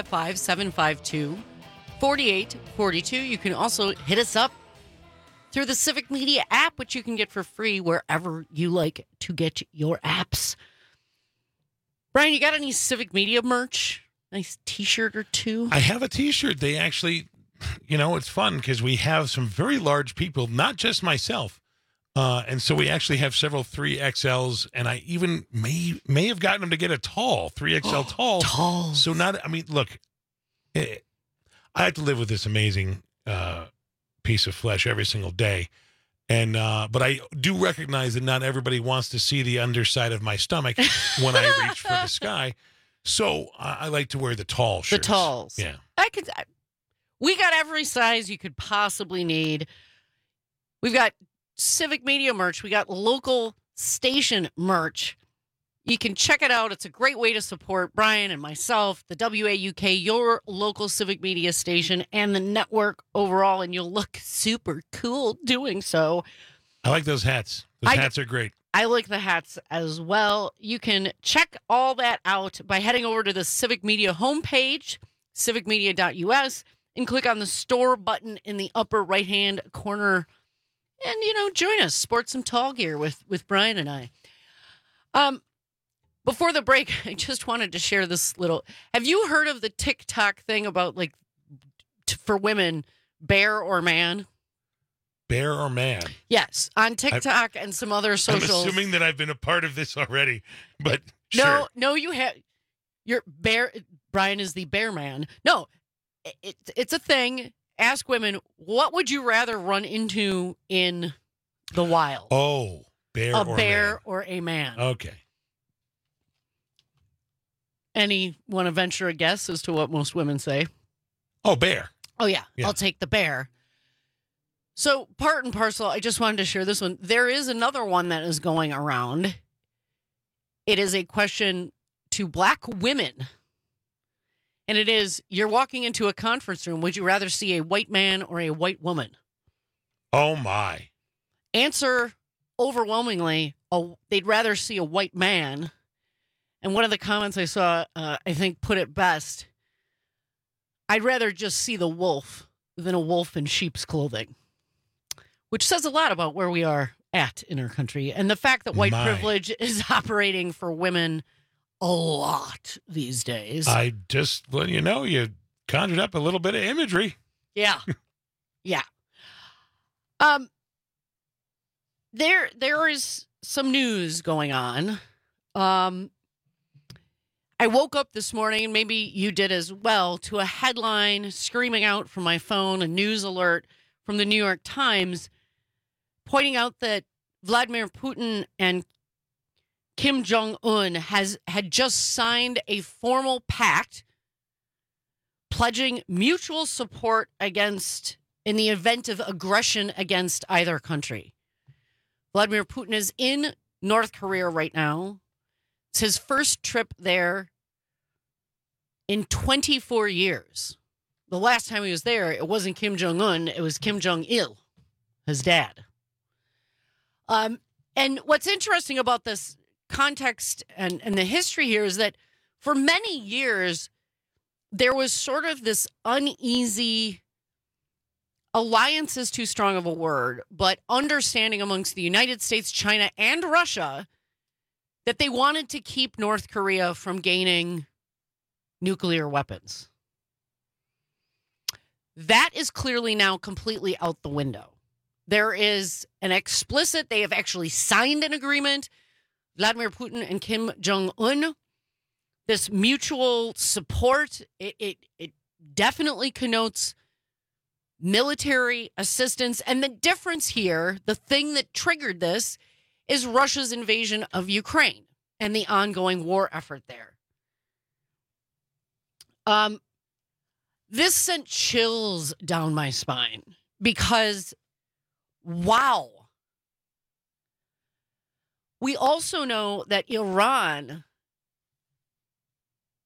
Speaker 18: 855-752-4842. You can also hit us up through the Civic Media app, which you can get for free wherever you like to get your apps. Brian, you got any Civic Media merch? Nice T-shirt or two?
Speaker 19: I have a T-shirt. They actually, it's fun because we have some very large people, not just myself. And so we actually have several 3XLs, and I even may have gotten them to get a tall, 3XL tall.
Speaker 18: Tall.
Speaker 19: So look, I have to live with this amazing piece of flesh every single day. And but I do recognize that not everybody wants to see the underside of my stomach when I reach for the sky. So I like to wear the tall shirts.
Speaker 18: The talls.
Speaker 19: Yeah.
Speaker 18: We got every size you could possibly need. We've got Civic Media merch. We got local station merch. You can check it out. It's a great way to support Brian and myself, the WAUK, your local Civic Media station, and the network overall, and you'll look super cool doing so.
Speaker 19: I like those hats. Those hats are great.
Speaker 18: I like the hats as well. You can check all that out by heading over to the Civic Media homepage, civicmedia.us, and click on the store button in the upper right-hand corner. And, join us. Sport some tall gear with Brian and I. Before the break, I just wanted to share this little... Have you heard of the TikTok thing about, for women, bear or man?
Speaker 19: Bear or man?
Speaker 18: Yes, on TikTok and some other socials.
Speaker 19: I'm assuming that I've been a part of this already, but sure.
Speaker 18: No, you have... Your bear... Brian is the bear man. No, it's a thing. Ask women, what would you rather run into in the wild?
Speaker 19: Oh, bear or man.
Speaker 18: Or a man.
Speaker 19: Okay.
Speaker 18: Anyone want to venture a guess as to what most women say?
Speaker 19: Oh, bear.
Speaker 18: Oh, yeah. I'll take the bear. So, part and parcel, I just wanted to share this one. There is another one that is going around. It is a question to black women. And it is, you're walking into a conference room. Would you rather see a white man or a white woman?
Speaker 19: Oh, my.
Speaker 18: Answer overwhelmingly, they'd rather see a white man. And one of the comments I saw, I think, put it best. I'd rather just see the wolf than a wolf in sheep's clothing. Which says a lot about where we are at in our country. And the fact that white privilege is operating for women a lot these days.
Speaker 19: I just, you conjured up a little bit of imagery.
Speaker 18: Yeah. Yeah. There is some news going on. I woke up this morning, and maybe you did as well, to a headline screaming out from my phone, a news alert from the New York Times, pointing out that Vladimir Putin and Kim Jong-un had just signed a formal pact pledging mutual support in the event of aggression against either country. Vladimir Putin is in North Korea right now. It's his first trip there in 24 years. The last time he was there, it wasn't Kim Jong-un, it was Kim Jong-il, his dad. And what's interesting about this context and the history here is that for many years, there was sort of this uneasy, alliance is too strong of a word, but understanding amongst the United States, China, and Russia that they wanted to keep North Korea from gaining nuclear weapons. That is clearly now completely out the window. There is they have actually signed an agreement, Vladimir Putin and Kim Jong-un. This mutual support, it definitely connotes military assistance. And the difference here, the thing that triggered this, is Russia's invasion of Ukraine and the ongoing war effort there. This sent chills down my spine because, wow. We also know that Iran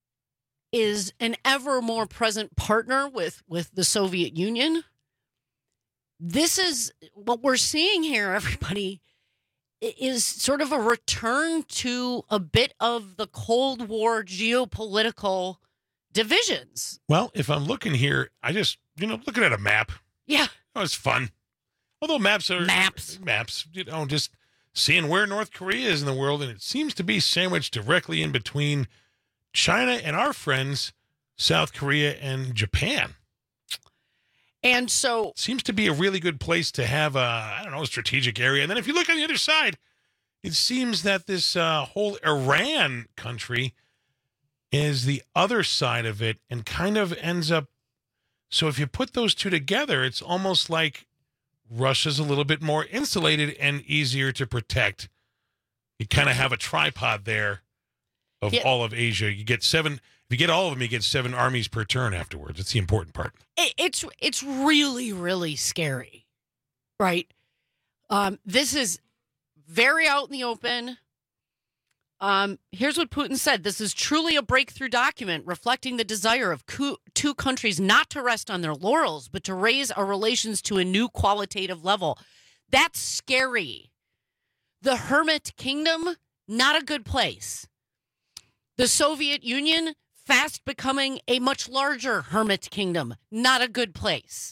Speaker 18: is an ever more present partner with the Soviet Union. this is what we're seeing here, everybody, is sort of a return to a bit of the Cold War geopolitical divisions.
Speaker 19: Well, if I'm looking here, I just, looking at a map.
Speaker 18: Yeah.
Speaker 19: That was fun. Although maps are maps, just seeing where North Korea is in the world, and it seems to be sandwiched directly in between China and our friends, South Korea and Japan.
Speaker 18: And so
Speaker 19: seems to be a really good place to have a strategic area. And then if you look on the other side, it seems that this whole Iran country is the other side of it and kind of ends up. So if you put those two together, it's almost like Russia's a little bit more insulated and easier to protect. You kind of have a tripod there of all of Asia. You get 7. If you get all of them, you get 7 armies per turn afterwards. It's the important part.
Speaker 18: It's really, really scary, right? This is very out in the open. Here's what Putin said. This is truly a breakthrough document reflecting the desire of two countries not to rest on their laurels, but to raise our relations to a new qualitative level. That's scary. The Hermit Kingdom, not a good place. The Soviet Union, fast becoming a much larger Hermit Kingdom, not a good place.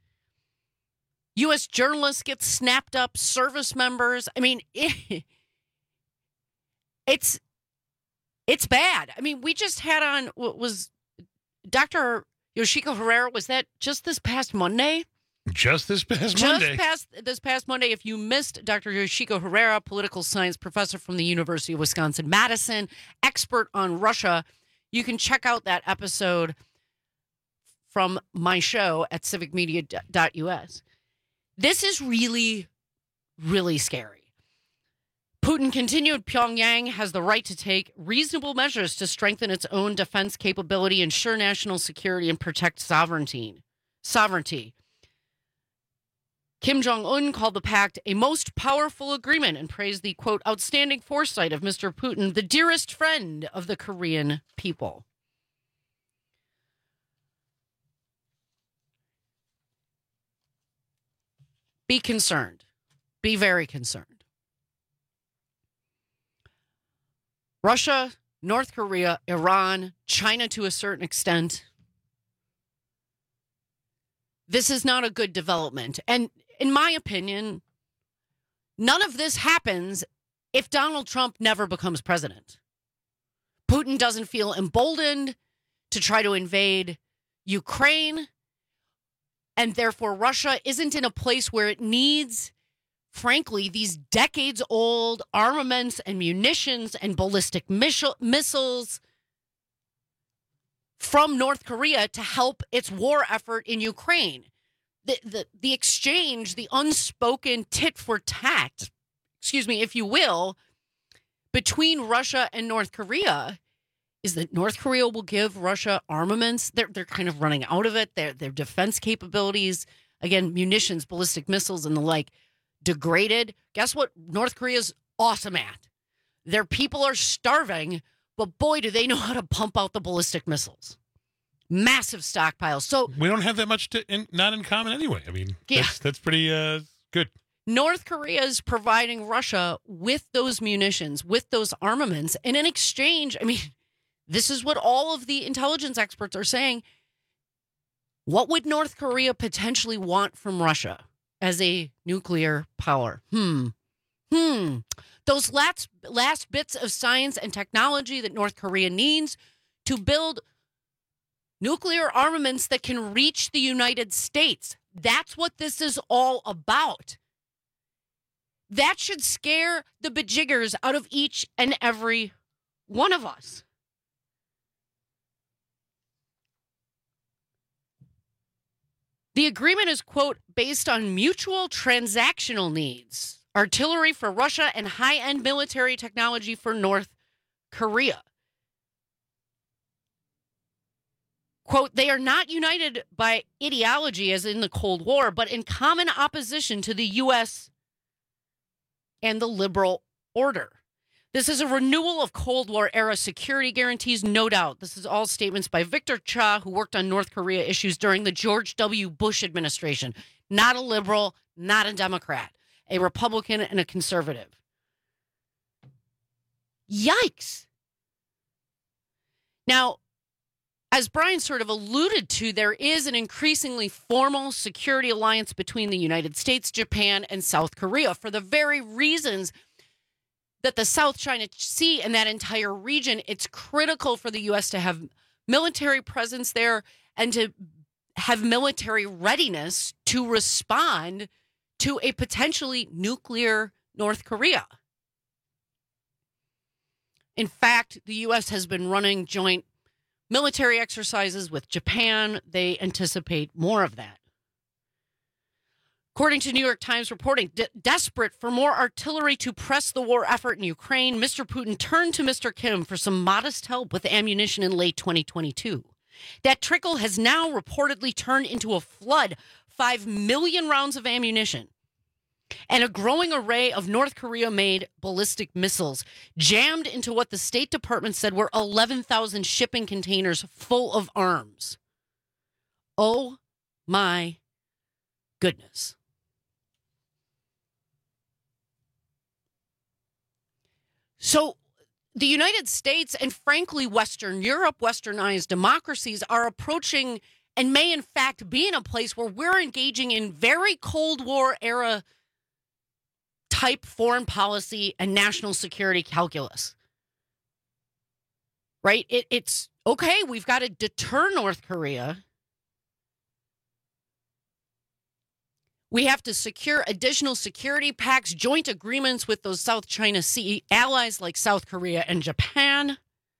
Speaker 18: U.S. journalists get snapped up, service members. I mean, it's bad. I mean, we just had on, was Dr. Yoshiko Herrera, was that just this past Monday?
Speaker 19: Just this past Monday.
Speaker 18: This past Monday. If you missed Dr. Yoshiko Herrera, political science professor from the University of Wisconsin-Madison, expert on Russia, you can check out that episode from my show at civicmedia.us. This is really, really scary. Putin continued, Pyongyang has the right to take reasonable measures to strengthen its own defense capability, ensure national security, and protect sovereignty. Kim Jong-un called the pact a most powerful agreement and praised the, quote, outstanding foresight of Mr. Putin, the dearest friend of the Korean people. Be concerned. Be very concerned. Russia, North Korea, Iran, China to a certain extent. This is not a good development. And in my opinion, none of this happens if Donald Trump never becomes president. Putin doesn't feel emboldened to try to invade Ukraine, and therefore Russia isn't in a place where it needs, frankly, these decades-old armaments and munitions and ballistic missiles from North Korea to help its war effort in Ukraine. The exchange, the unspoken tit for tat, if you will, between Russia and North Korea is that North Korea will give Russia armaments. They're kind of running out of it. Their defense capabilities, again, munitions, ballistic missiles, and the like, degraded. Guess what North Korea's awesome at? Their people are starving, but boy, do they know how to pump out the ballistic missiles. Massive stockpiles. So
Speaker 19: we don't have that much not in common anyway. I mean, that's pretty good.
Speaker 18: North Korea is providing Russia with those munitions, with those armaments, and in exchange, I mean, this is what all of the intelligence experts are saying. What would North Korea potentially want from Russia as a nuclear power? Those last bits of science and technology that North Korea needs to build nuclear armaments that can reach the United States. That's what this is all about. That should scare the bejiggers out of each and every one of us. The agreement is, quote, based on mutual transactional needs, artillery for Russia and high-end military technology for North Korea. Quote, they are not united by ideology as in the Cold War, but in common opposition to the U.S. and the liberal order. This is a renewal of Cold War-era security guarantees, no doubt. This is all statements by Victor Cha, who worked on North Korea issues during the George W. Bush administration. not a liberal, not a Democrat, a Republican and a conservative. Yikes. Now, as Brian sort of alluded to, there is an increasingly formal security alliance between the United States, Japan, and South Korea for the very reasons that the South China Sea and that entire region, it's critical for the U.S. to have military presence there and to have military readiness to respond to a potentially nuclear North Korea. In fact, the U.S. has been running joint military exercises with Japan. They anticipate more of that. According to New York Times reporting, desperate for more artillery to press the war effort in Ukraine, Mr. Putin turned to Mr. Kim for some modest help with ammunition in late 2022. That trickle has now reportedly turned into a flood, 5 million rounds of ammunition, and a growing array of North Korea-made ballistic missiles jammed into what the State Department said were 11,000 shipping containers full of arms. Oh my goodness. So the United States and frankly Western Europe, westernized democracies are approaching and may in fact be in a place where we're engaging in very Cold War era type foreign policy and national security calculus. Right? It's okay, we've got to deter North Korea. We have to secure additional security pacts, joint agreements with those South China Sea allies like South Korea and Japan.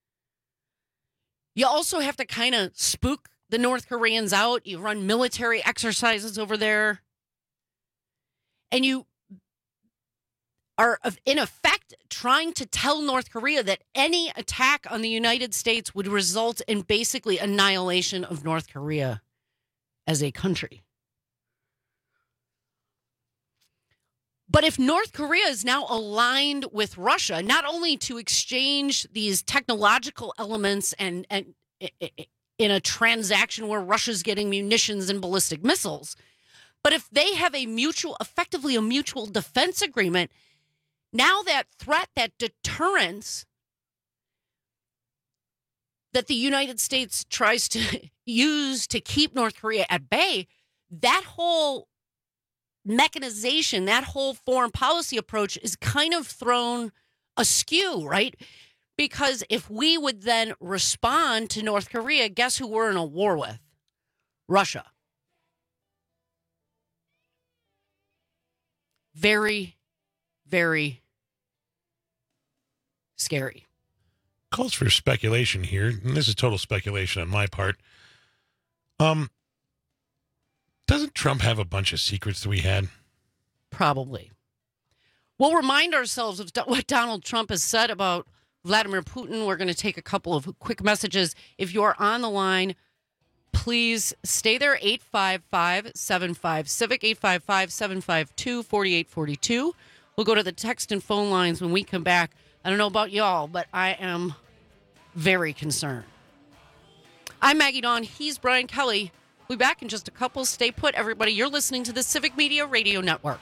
Speaker 18: You also have to kind of spook the North Koreans out. You run military exercises over there. And you are, in effect, trying to tell North Korea that any attack on the United States would result in basically annihilation of North Korea as a country. But if North Korea is now aligned with Russia, not only to exchange these technological elements and in a transaction where Russia's getting munitions and ballistic missiles, but if they have effectively a mutual defense agreement, now that threat, that deterrence that the United States tries to use to keep North Korea at bay, that whole mechanization, that whole foreign policy approach is kind of thrown askew, right? Because if we would then respond to North Korea, guess who we're in a war with? Russia. Very, very scary.
Speaker 19: Calls for speculation here, and this is total speculation on my part. Doesn't Trump have a bunch of secrets that we had?
Speaker 18: Probably. We'll remind ourselves of what Donald Trump has said about Vladimir Putin. We're going to take a couple of quick messages. If you're on the line, please stay there. 855-75-CIVIC, 855-752-4842. We'll go to the text and phone lines when we come back. I don't know about y'all, but I am very concerned. I'm Maggie Dawn. He's Brian Kelly. We'll be back in just a couple. Stay put, everybody. You're listening to the Civic Media Radio Network.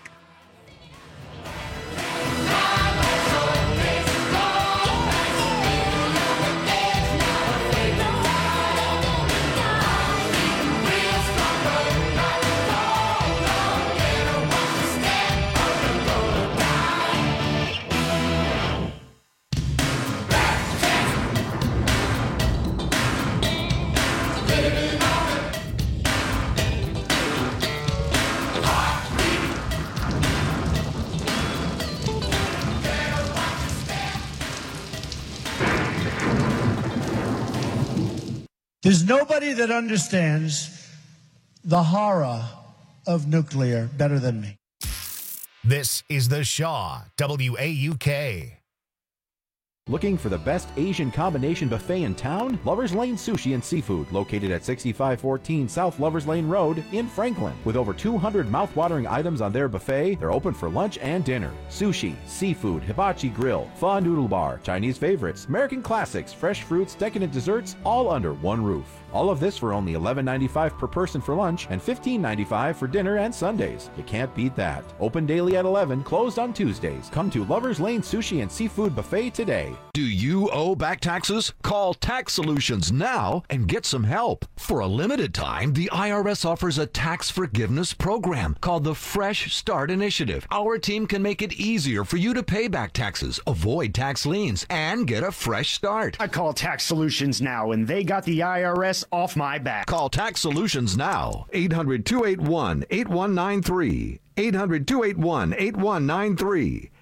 Speaker 7: There's nobody that understands the horror of nuclear better than me.
Speaker 1: This is The Shaw, WAUK.
Speaker 8: Looking for the best Asian combination buffet in town? Lovers Lane Sushi and Seafood, located at 6514 South Lovers Lane Road in Franklin. With over 200 mouth-watering items on their buffet, they're open for lunch and dinner. Sushi, seafood, hibachi grill, pho noodle bar, Chinese favorites, American classics, fresh fruits, decadent desserts, all under one roof. All of this for only $11.95 per person for lunch and $15.95 for dinner and Sundays. You can't beat that. Open daily at 11, closed on Tuesdays. Come to Lovers Lane Sushi and Seafood Buffet today.
Speaker 4: Do you owe back taxes? Call Tax Solutions now and get some help. For a limited time, the IRS offers a tax forgiveness program called the Fresh Start Initiative. Our team can make it easier for you to pay back taxes, avoid tax liens, and get a fresh start.
Speaker 9: I call Tax Solutions now, and they got the IRS off my back.
Speaker 4: Call Tax Solutions now. 800-281-8193. 800-281-8193.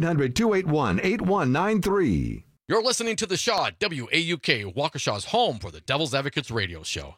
Speaker 4: 800-281-8193.
Speaker 10: You're listening to The Shaw at WAUK, Waukesha's home for the Devil's Advocates radio show.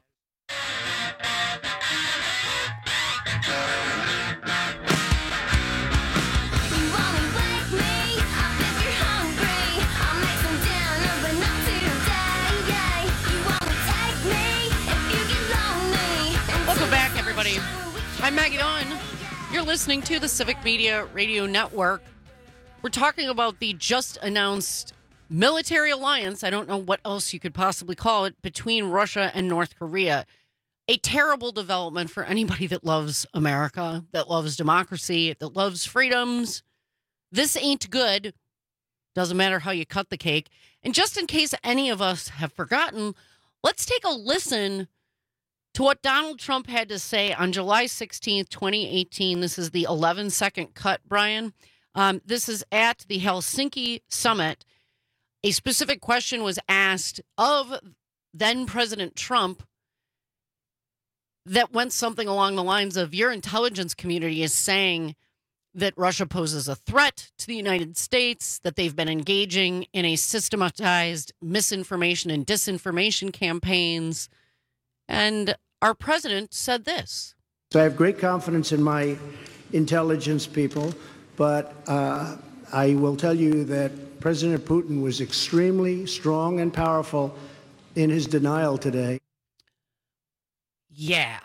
Speaker 18: Welcome back, everybody. I'm Maggie Dawn. You're listening to the Civic Media Radio Network. We're talking about the just announced military alliance, I don't know what else you could possibly call it, between Russia and North Korea. A terrible development for anybody that loves America, that loves democracy, that loves freedoms. This ain't good. Doesn't matter how you cut the cake. And just in case any of us have forgotten, let's take a listen to what Donald Trump had to say on July 16th, 2018. This is the 11-second cut, Brian. This is at the Helsinki summit. A specific question was asked of then President Trump that went something along the lines of, your intelligence community is saying that Russia poses a threat to the United States, that they've been engaging in a systematized misinformation and disinformation campaigns. And our president said this.
Speaker 11: So I have great confidence in my intelligence people, but I will tell you that President Putin was extremely strong and powerful in his denial today.
Speaker 18: Yeah.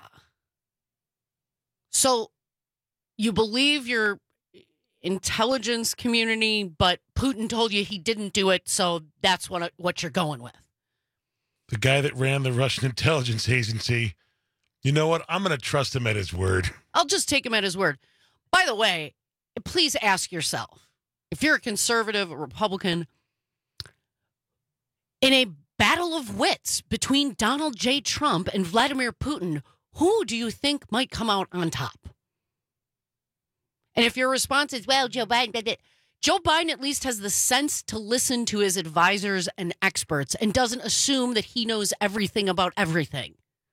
Speaker 18: So you believe your intelligence community, but Putin told you he didn't do it, so that's what you're going with.
Speaker 19: The guy that ran the Russian intelligence agency, you know what? I'm going to trust him at his word.
Speaker 18: I'll just take him at his word. By the way, please ask yourself, if you're a conservative, a Republican, in a battle of wits between Donald J. Trump and Vladimir Putin, who do you think might come out on top? And if your response is, well, Joe Biden, Joe Biden at least has the sense to listen to his advisors and experts and doesn't assume that he knows everything about everything.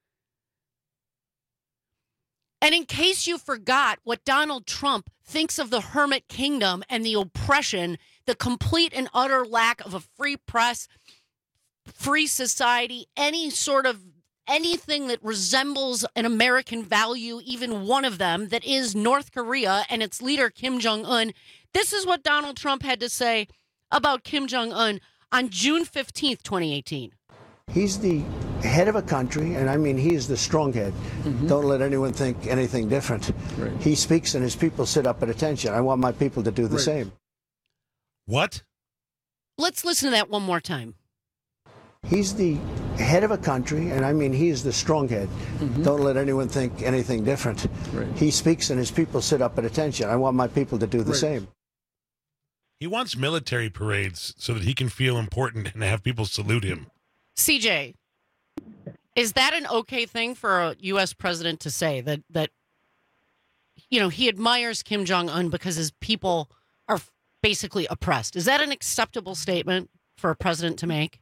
Speaker 18: And in case you forgot what Donald Trump thinks of the hermit kingdom and the oppression, the complete and utter lack of a free press, free society, anything that resembles an American value, even one of them, that is North Korea and its leader, Kim Jong-un. This is what Donald Trump had to say about Kim Jong-un on June 15th, 2018.
Speaker 11: He's the head of a country, and I mean, he is the strong head. Mm-hmm. Don't let anyone think anything different. Right. He speaks and his people sit up at attention. I want my people to do the same.
Speaker 19: What?
Speaker 18: Let's listen to that one more time.
Speaker 11: He's the head of a country, and I mean, he is the strong head. Mm-hmm. Don't let anyone think anything different. Right. He speaks and his people sit up at attention. I want my people to do the same.
Speaker 19: He wants military parades so that he can feel important and have people salute him.
Speaker 18: CJ, is that an okay thing for a U.S. president to say, that you know, he admires Kim Jong-un because his people are basically oppressed? Is that an acceptable statement for a president to make?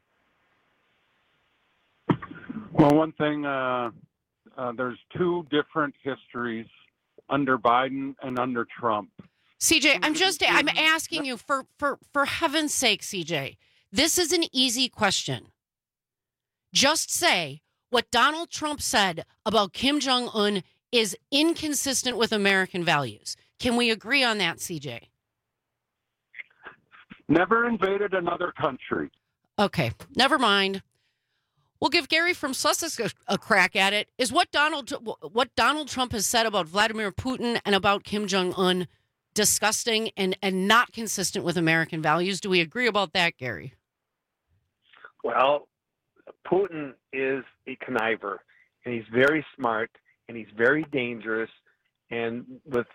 Speaker 12: Well, one thing, there's two different histories under Biden and under Trump.
Speaker 18: CJ, I'm asking you for heaven's sake, CJ, this is an easy question. Just say what Donald Trump said about Kim Jong-un is inconsistent with American values. Can we agree on that, CJ?
Speaker 12: Never invaded another country.
Speaker 18: Okay, never mind. We'll give Gary from Sussex a crack at it. Is what Donald Trump has said about Vladimir Putin and about Kim Jong-un disgusting and not consistent with American values? Do we agree about that, Gary?
Speaker 15: Well, Putin is a conniver, and he's very smart, and he's very dangerous. And with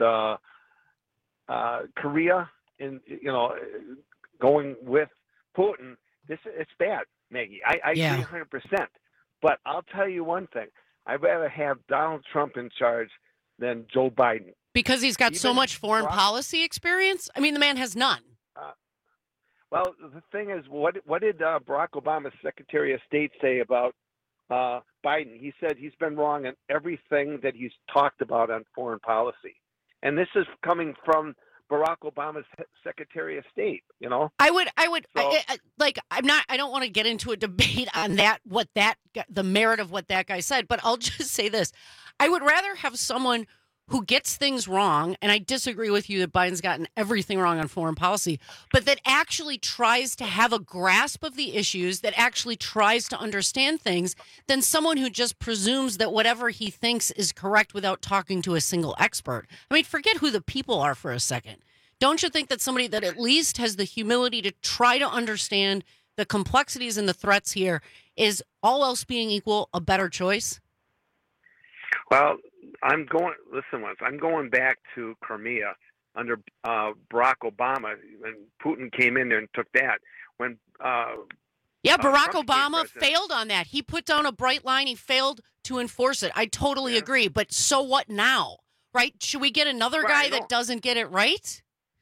Speaker 15: Korea, and going with Putin, it's bad, Maggie. I agree 100%. But I'll tell you one thing: I'd rather have Donald Trump in charge than Joe Biden.
Speaker 18: Because he's got so much foreign policy experience? I mean, the man has none.
Speaker 15: Well, the thing is, what did Barack Obama's Secretary of State say about Biden? He said he's been wrong in everything that he's talked about on foreign policy. And this is coming from Barack Obama's Secretary of State,
Speaker 18: I don't want to get into a debate on the merit of what that guy said, but I'll just say this. I would rather have someone who gets things wrong, and I disagree with you that Biden's gotten everything wrong on foreign policy, but that actually tries to have a grasp of the issues, that actually tries to understand things, than someone who just presumes that whatever he thinks is correct without talking to a single expert. I mean, forget who the people are for a second. Don't you think that somebody that at least has the humility to try to understand the complexities and the threats here is, all else being equal, a better choice?
Speaker 15: Well, I'm going back to Crimea under Barack Obama when Putin came in there and took that. When
Speaker 18: Barack Obama failed on that. He put down a bright line. He failed to enforce it. I totally agree. But so what now? Right? Should we get another guy that doesn't get it right?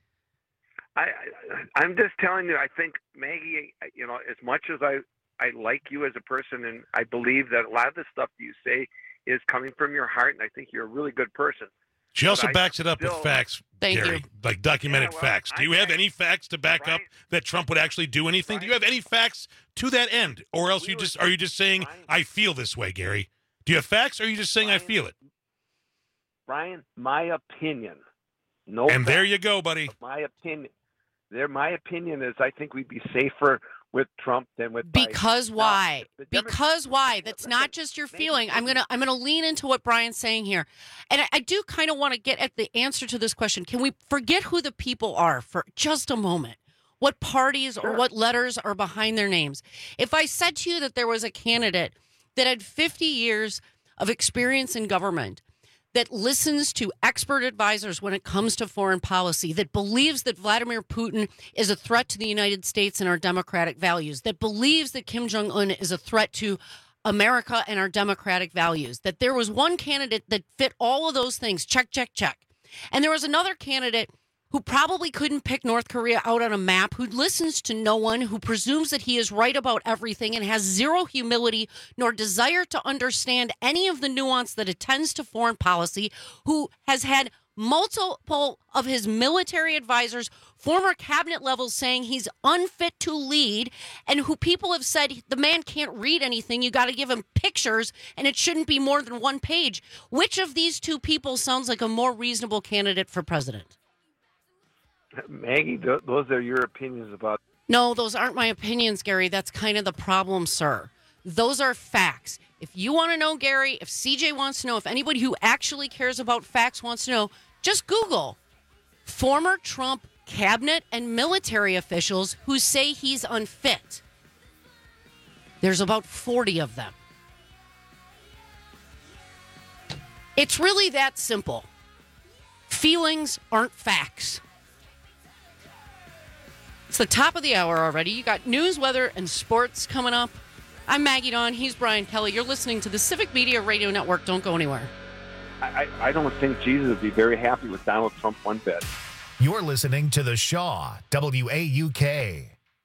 Speaker 15: I'm just telling you. I think, Maggie, as much as I like you as a person, and I believe that a lot of the stuff you say is coming from your heart, and I think you're a really good person.
Speaker 19: She also backs it up with facts, Gary, like documented facts. Do you have any facts to back up that Trump would actually do anything? Do you have any facts to that end? Or else are you just saying, I feel this way, Gary? Do you have facts, or are you just saying, I feel it?
Speaker 15: Brian, my opinion.
Speaker 19: There you go, buddy.
Speaker 15: My opinion. My opinion is I think we'd be safer with Trump than with Biden.
Speaker 18: Because why? Because why? That's not just your feeling. I'm gonna lean into what Brian's saying here, and I do kind of want to get at the answer to this question. Can we forget who the people are for just a moment? What parties or what letters are behind their names? If I said to you that there was a candidate that had 50 years of experience in government, that listens to expert advisors when it comes to foreign policy, that believes that Vladimir Putin is a threat to the United States and our democratic values, that believes that Kim Jong-un is a threat to America and our democratic values, that there was one candidate that fit all of those things, check, check, check. And there was another candidate who probably couldn't pick North Korea out on a map, who listens to no one, who presumes that he is right about everything and has zero humility nor desire to understand any of the nuance that attends to foreign policy, who has had multiple of his military advisors, former cabinet levels, saying he's unfit to lead, and who people have said the man can't read anything, you got to give him pictures, and it shouldn't be more than one page. Which of these two people sounds like a more reasonable candidate for president?
Speaker 15: Maggie, those are your opinions about...
Speaker 18: No, those aren't my opinions, Gary. That's kind of the problem, sir. Those are facts. If you want to know, Gary, if CJ wants to know, if anybody who actually cares about facts wants to know, just Google former Trump cabinet and military officials who say he's unfit. There's about 40 of them. It's really that simple. Feelings aren't facts. It's the top of the hour already. You got news, weather, and sports coming up. I'm Maggie Dawn. He's Brian Kelly. You're listening to the Civic Media Radio Network. Don't go anywhere.
Speaker 15: I don't think Jesus would be very happy with Donald Trump one bit.
Speaker 1: You're listening to The Shaw, WAUK.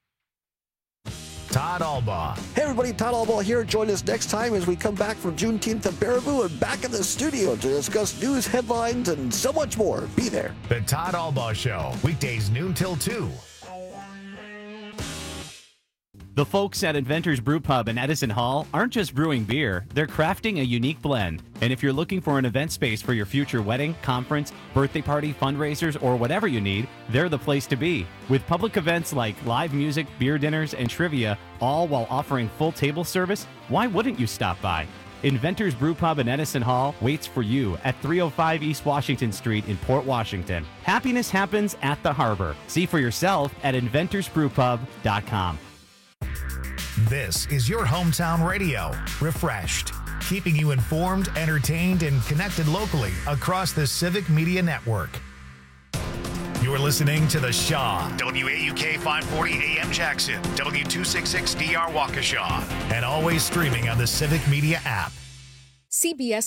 Speaker 1: Todd Albaugh.
Speaker 16: Hey everybody, Todd Albaugh here. Join us next time as we come back from Juneteenth at Baraboo and back in the studio to discuss news, headlines, and so much more. Be there.
Speaker 1: The Todd Albaugh Show, weekdays noon till 2.
Speaker 3: The folks at Inventors Brew Pub in Edison Hall aren't just brewing beer, they're crafting a unique blend. And if you're looking for an event space for your future wedding, conference, birthday party, fundraisers, or whatever you need, they're the place to be. With public events like live music, beer dinners, and trivia, all while offering full table service, why wouldn't you stop by? Inventors Brew Pub in Edison Hall waits for you at 305 East Washington Street in Port Washington. Happiness happens at the Harbor. See for yourself at inventorsbrewpub.com.
Speaker 1: This is your hometown radio, Refreshed, keeping you informed, entertained, and connected locally across the Civic Media Network. You're listening to The Shaw, WAUK 540 AM Jackson, W266DR Waukesha, and always streaming on the Civic Media app.
Speaker 17: CBS